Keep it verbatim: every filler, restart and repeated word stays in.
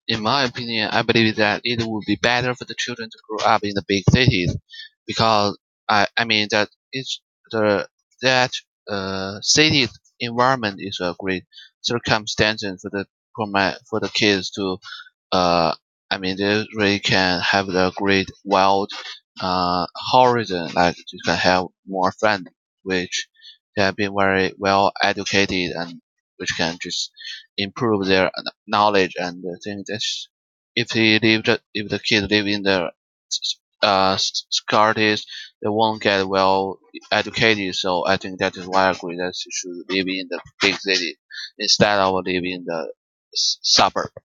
In my opinion, I believe that it would be better for the children to grow up in the big cities because I I mean that it's the that uh city environment is a great circumstance for the for my for the kids to uh I mean they really can have the great wild uh horizon, like you can have more friends which they have been very well educated and which can just improve their knowledge. And I think that's if he live the, if the kids live in the uh scarties, they won't get well educated. So I think that is why I agree that you should live in the big city instead of living in the s- suburb.